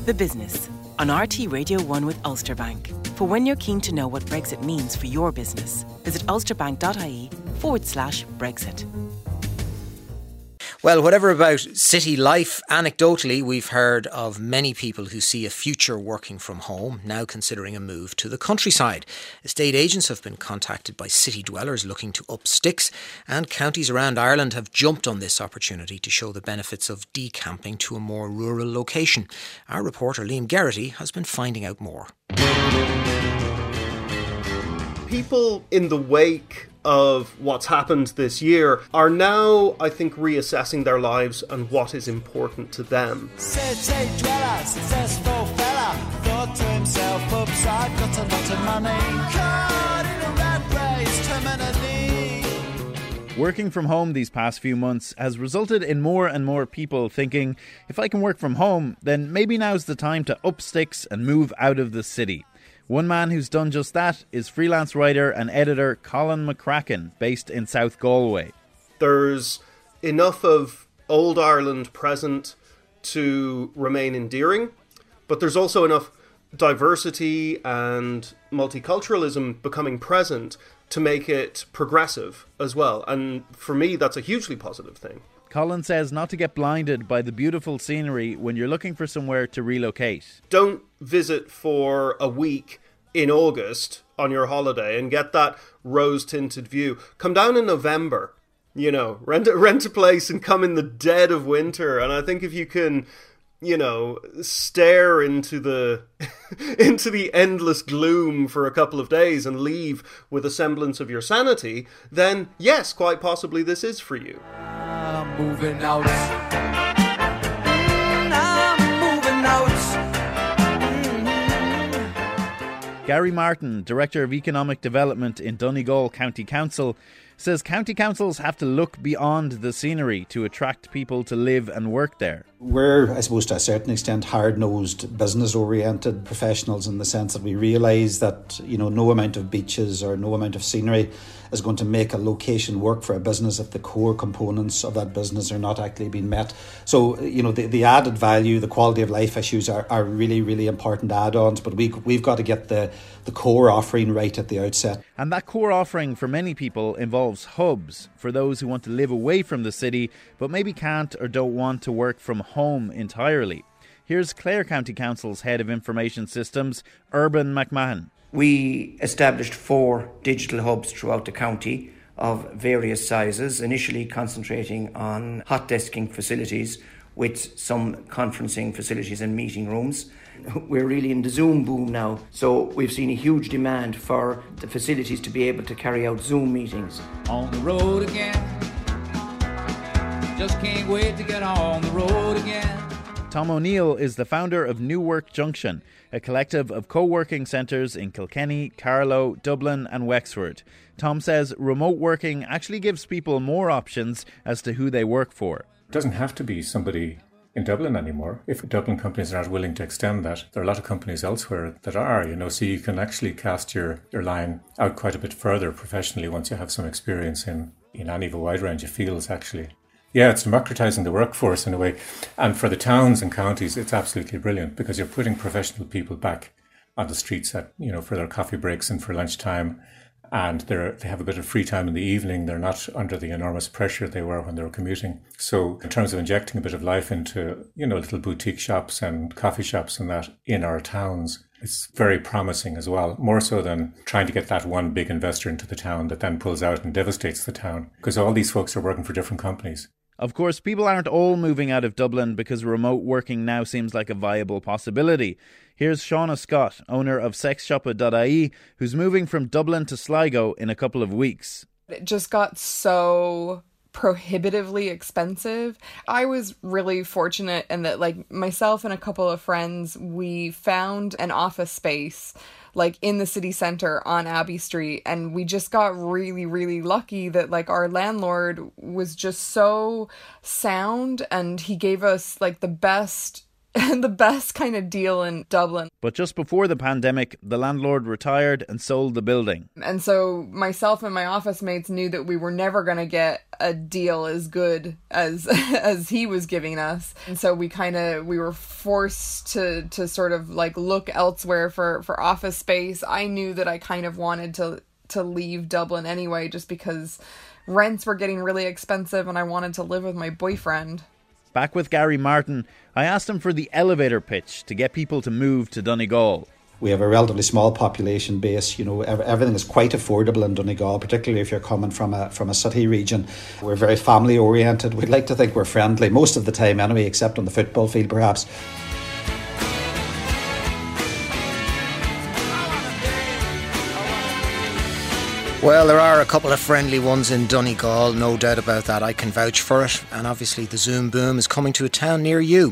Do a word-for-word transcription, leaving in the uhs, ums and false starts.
The Business on R T Radio one with Ulster Bank. For when you're keen to know what Brexit means for your business, visit ulsterbank.ie forward slash Brexit. Well, whatever about city life, anecdotally, we've heard of many people who see a future working from home, now considering a move to the countryside. Estate agents have been contacted by city dwellers looking to up sticks, and counties around Ireland have jumped on this opportunity to show the benefits of decamping to a more rural location. Our reporter Liam Geraghty has been finding out more. People in the wake of what's happened this year are now, I think, reassessing their lives and what is important to them. City dweller, successful fella, thought to himself, oops, I've got a lot of money. Caught in a rat race, terminally. Working from home these past few months has resulted in more and more people thinking, if I can work from home, then maybe now's the time to up sticks and move out of the city. One man who's done just that is freelance writer and editor Colin McCracken, based in South Galway. There's enough of old Ireland present to remain endearing, but there's also enough diversity and multiculturalism becoming present to make it progressive as well. And for me, that's a hugely positive thing. Colin says not to get blinded by the beautiful scenery when you're looking for somewhere to relocate. Don't visit for a week in August on your holiday and get that rose-tinted view. Come down in November, you know, rent a, rent a place and come in the dead of winter. And I think if you can, you know, stare into the into the endless gloom for a couple of days and leave with a semblance of your sanity, then yes, quite possibly this is for you. I'm moving out. Mm, I'm moving out. Mm-hmm. Gary Martin, Director of Economic Development in Donegal County Council, says county councils have to look beyond the scenery to attract people to live and work there. We're, I suppose, to a certain extent, hard-nosed, business-oriented professionals in the sense that we realise that, you know, no amount of beaches or no amount of scenery is going to make a location work for a business if the core components of that business are not actually being met. So, you know, the, the added value, the quality of life issues are, are really, really important add-ons, but we, we've got to get the, the core offering right at the outset. And that core offering for many people involves hubs for those who want to live away from the city but maybe can't or don't want to work from home entirely. Here's Clare County Council's Head of Information Systems, Urban McMahon. We established four digital hubs throughout the county of various sizes, initially concentrating on hot desking facilities with some conferencing facilities and meeting rooms. We're really in the Zoom boom now, so we've seen a huge demand for the facilities to be able to carry out Zoom meetings. On the road again. Just can't wait to get on the road again. Tom O'Neill is the founder of New Work Junction, a collective of co-working centres in Kilkenny, Carlow, Dublin and Wexford. Tom says remote working actually gives people more options as to who they work for. It doesn't have to be somebody in Dublin anymore. If Dublin companies are not willing to extend that, there are a lot of companies elsewhere that are, you know, so you can actually cast your, your line out quite a bit further professionally once you have some experience in, in any of a wide range of fields, actually. Yeah, it's democratising the workforce in a way. And for the towns and counties, it's absolutely brilliant because you're putting professional people back on the streets at, you know, for their coffee breaks and for lunchtime. And they're, they have a bit of free time in the evening. They're not under the enormous pressure they were when they were commuting. So in terms of injecting a bit of life into, you know, little boutique shops and coffee shops and that in our towns, it's very promising as well, more so than trying to get that one big investor into the town that then pulls out and devastates the town, because all these folks are working for different companies. Of course, people aren't all moving out of Dublin because remote working now seems like a viable possibility. Here's Shauna Scott, owner of sex shoppa dot I E, who's moving from Dublin to Sligo in a couple of weeks. It just got so prohibitively expensive. I was really fortunate in that, like, myself and a couple of friends, we found an office space like in the city centre on Abbey Street, and we just got really, really lucky that like our landlord was just so sound and he gave us like the best the best kind of deal in Dublin. But just before the pandemic, the landlord retired and sold the building. And so myself and my office mates knew that we were never going to get a deal as good as as he was giving us. And so we kind of, we were forced to to sort of like look elsewhere for, for office space. I knew that I kind of wanted to to leave Dublin anyway, just because rents were getting really expensive and I wanted to live with my boyfriend. Back with Gary Martin, I asked him for the elevator pitch to get people to move to Donegal. We have a relatively small population base. You know, everything is quite affordable in Donegal, particularly if you're coming from a from a city region. We're very family oriented. We'd like to think we're friendly most of the time anyway, except on the football field perhaps. Well, there are a couple of friendly ones in Donegal, no doubt about that. I can vouch for it. And obviously the Zoom boom is coming to a town near you.